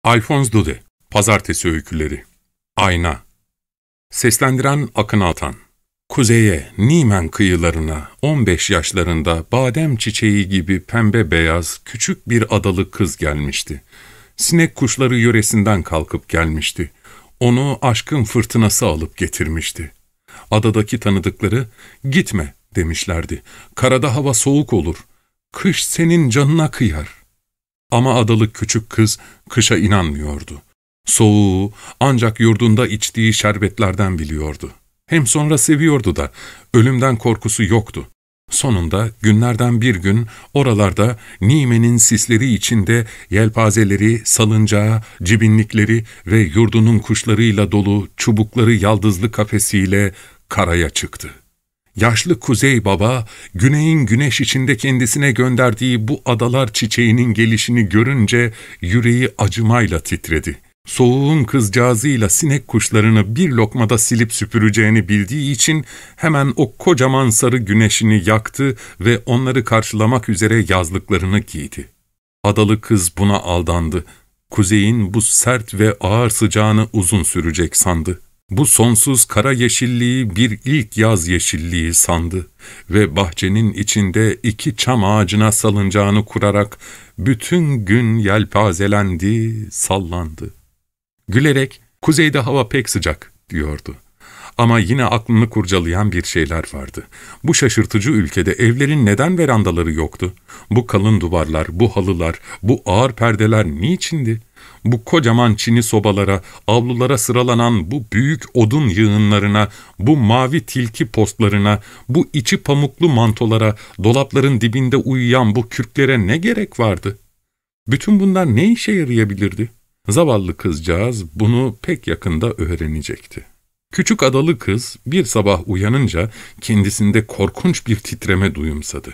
Alphonse Daudet, Pazartesi Öyküleri. Ayna. Seslendiren Akın Altan. Kuzeye, Nimen kıyılarına, 15 yaşlarında badem çiçeği gibi pembe beyaz küçük bir adalı kız gelmişti. Sinek kuşları yöresinden kalkıp gelmişti. Onu aşkın fırtınası alıp getirmişti. Adadaki tanıdıkları, "Gitme," demişlerdi. "Karada hava soğuk olur. Kış senin canına kıyar." Ama adalı küçük kız kışa inanmıyordu. Soğuğu ancak yurdunda içtiği şerbetlerden biliyordu. Hem sonra seviyordu da, ölümden korkusu yoktu. Sonunda günlerden bir gün oralarda Nimen'in sisleri içinde yelpazeleri, salıncağı, cibinlikleri ve yurdunun kuşlarıyla dolu çubukları yaldızlı kafesiyle karaya çıktı. Yaşlı Kuzey Baba, güneyin güneş içinde kendisine gönderdiği bu adalar çiçeğinin gelişini görünce yüreği acımayla titredi. Soğuğun kızcağızıyla sinek kuşlarını bir lokmada silip süpüreceğini bildiği için hemen o kocaman sarı güneşini yaktı ve onları karşılamak üzere yazlıklarını giydi. Adalı kız buna aldandı. Kuzeyin bu sert ve ağır sıcağını uzun sürecek sandı. Bu sonsuz kara yeşilliği bir ilk yaz yeşilliği sandı ve bahçenin içinde 2 çam ağacına salıncağını kurarak bütün gün yelpazelendi, sallandı. Gülerek, "Kuzeyde hava pek sıcak," diyordu. Ama yine aklını kurcalayan bir şeyler vardı. Bu şaşırtıcı ülkede evlerin neden verandaları yoktu? Bu kalın duvarlar, bu halılar, bu ağır perdeler niçindi? Bu kocaman çini sobalara, avlulara sıralanan bu büyük odun yığınlarına, bu mavi tilki postlarına, bu içi pamuklu mantolara, dolapların dibinde uyuyan bu kürklere ne gerek vardı? Bütün bunlar ne işe yarayabilirdi? Zavallı kızcağız bunu pek yakında öğrenecekti. Küçük adalı kız bir sabah uyanınca kendisinde korkunç bir titreme duyumsadı.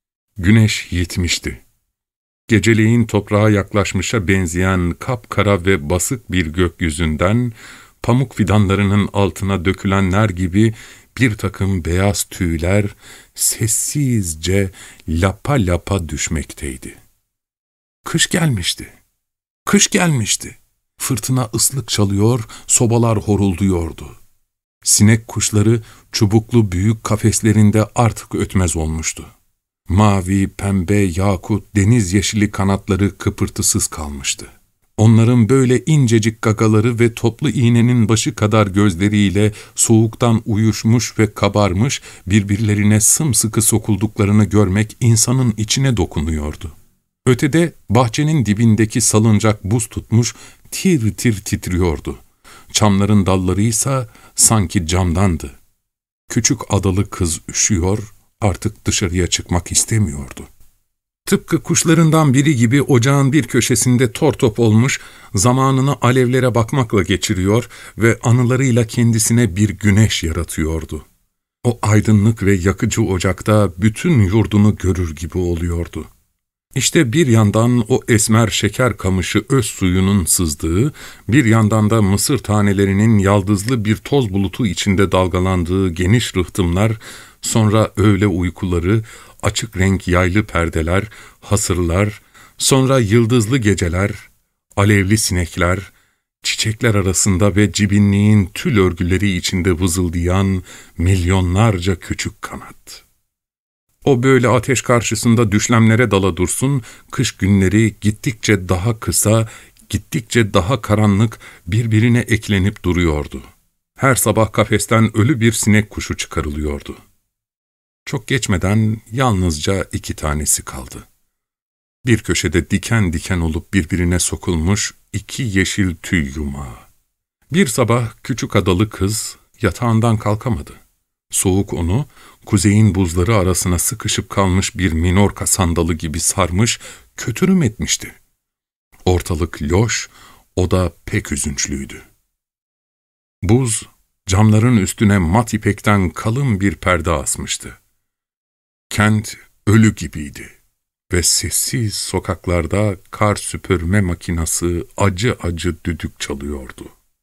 Güneş yitmişti. Geceleyin toprağa yaklaşmışa benzeyen kapkara ve basık bir gökyüzünden, pamuk fidanlarının altına dökülenler gibi bir takım beyaz tüyler sessizce lapa lapa düşmekteydi. Kış gelmişti. Kış gelmişti. Fırtına ıslık çalıyor, sobalar horulduyordu. Sinek kuşları çubuklu büyük kafeslerinde artık ötmez olmuştu. Mavi, pembe, yakut, deniz yeşili kanatları kıpırtısız kalmıştı. Onların böyle incecik gagaları ve toplu iğnenin başı kadar gözleriyle soğuktan uyuşmuş ve kabarmış, birbirlerine sımsıkı sokulduklarını görmek insanın içine dokunuyordu. Ötede bahçenin dibindeki salıncak buz tutmuş, tir tir titriyordu. Çamların dallarıysa sanki camdandı. Küçük adalı kız üşüyor, artık dışarıya çıkmak istemiyordu. Tıpkı kuşlarından biri gibi ocağın bir köşesinde tortop olmuş, zamanını alevlere bakmakla geçiriyor ve anılarıyla kendisine bir güneş yaratıyordu. O aydınlık ve yakıcı ocakta bütün yurdunu görür gibi oluyordu. İşte bir yandan o esmer şeker kamışı öz suyunun sızdığı, bir yandan da mısır tanelerinin yaldızlı bir toz bulutu içinde dalgalandığı geniş rıhtımlar, sonra öğle uykuları, açık renk yaylı perdeler, hasırlar, sonra yıldızlı geceler, alevli sinekler, çiçekler arasında ve cibinliğin tül örgüleri içinde vızıldayan milyonlarca küçük kanat. O böyle ateş karşısında düşlemlere dala dursun, kış günleri gittikçe daha kısa, gittikçe daha karanlık birbirine eklenip duruyordu. Her sabah kafesten ölü bir sinek kuşu çıkarılıyordu. Çok geçmeden yalnızca 2 tanesi kaldı. Bir köşede diken diken olup birbirine sokulmuş 2 yeşil tüy yumağı. Bir sabah küçük adalı kız yatağından kalkamadı. Soğuk onu, kuzeyin buzları arasına sıkışıp kalmış bir minorka sandalı gibi sarmış, kötürüm etmişti. Ortalık loş, o da pek üzünçlüydü. Buz, camların üstüne mat ipekten kalın bir perde asmıştı. Kent ölü gibiydi ve sessiz sokaklarda kar süpürme makinası acı acı düdük çalıyordu.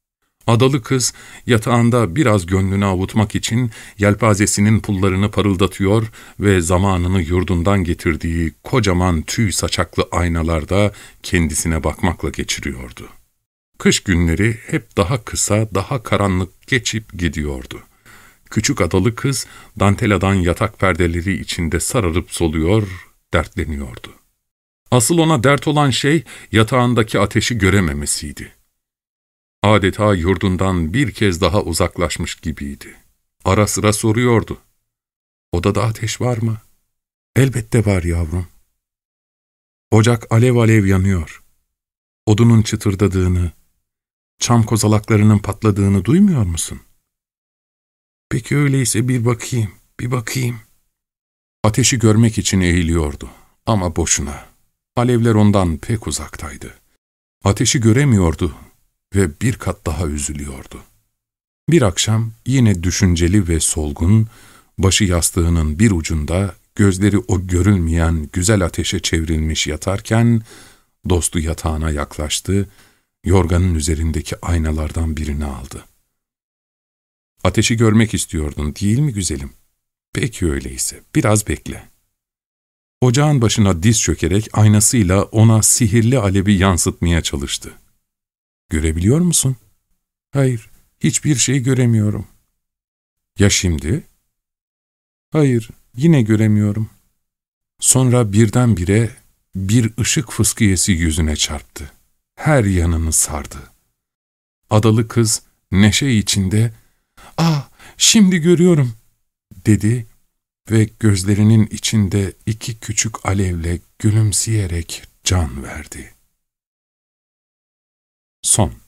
Adalı kız yatağında biraz gönlünü avutmak için yelpazesinin pullarını parıldatıyor ve zamanını yurdundan getirdiği kocaman tüy saçaklı aynalarda kendisine bakmakla geçiriyordu. Kış günleri hep daha kısa, daha karanlık geçip gidiyordu. Küçük adalı kız danteladan yatak perdeleri içinde sararıp soluyor, dertleniyordu. Asıl ona dert olan şey yatağındaki ateşi görememesiydi. Adeta yurdundan bir kez daha uzaklaşmış gibiydi. Ara sıra soruyordu. "Odada ateş var mı?" "Elbette var yavrum." Ocak alev alev yanıyor. Odunun çıtırdadığını, çam kozalaklarının patladığını duymuyor musun? "Peki öyleyse bir bakayım, bir bakayım." Ateşi görmek için eğiliyordu ama boşuna. Alevler ondan pek uzaktaydı. Ateşi göremiyordu ve bir kat daha üzülüyordu. Bir akşam yine düşünceli ve solgun, başı yastığının bir ucunda, gözleri o görülmeyen güzel ateşe çevrilmiş yatarken, dostu yatağına yaklaştı, yorganın üzerindeki aynalardan birini aldı. "Ateşi görmek istiyordun, değil mi güzelim? Peki öyleyse, biraz bekle." Ocağın başına diz çökerek aynasıyla ona sihirli alevi yansıtmaya çalıştı. "Görebiliyor musun?" "Hayır, hiçbir şey göremiyorum." "Ya şimdi?" "Hayır, yine göremiyorum." Sonra birdenbire bir ışık fıskiyesi yüzüne çarptı. Her yanını sardı. Adalı kız neşe içinde, "Ah, şimdi görüyorum," dedi ve gözlerinin içinde iki küçük alevle gülümseyerek can verdi. Son.